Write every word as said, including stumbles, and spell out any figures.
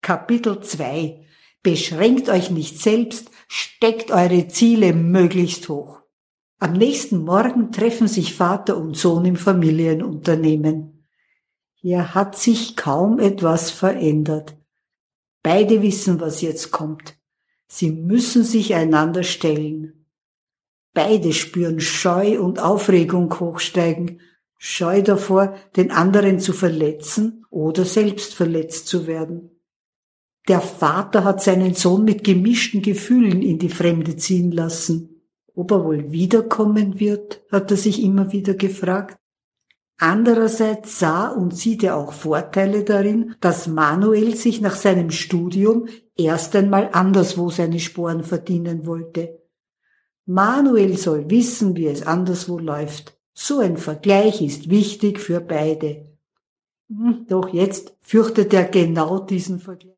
Kapitel zwei. Beschränkt euch nicht selbst, steckt eure Ziele möglichst hoch. Am nächsten Morgen treffen sich Vater und Sohn im Familienunternehmen. Hier hat sich kaum etwas verändert. Beide wissen, was jetzt kommt. Sie müssen sich einander stellen. Beide spüren Scheu und Aufregung hochsteigen, Scheu davor, den anderen zu verletzen oder selbst verletzt zu werden. Der Vater hat seinen Sohn mit gemischten Gefühlen in die Fremde ziehen lassen. Ob er wohl wiederkommen wird, hat er sich immer wieder gefragt. Andererseits sah und sieht er auch Vorteile darin, dass Manuel sich nach seinem Studium erst einmal anderswo seine Sporen verdienen wollte. Manuel soll wissen, wie es anderswo läuft. So ein Vergleich ist wichtig für beide. Doch jetzt fürchtet er genau diesen Vergleich.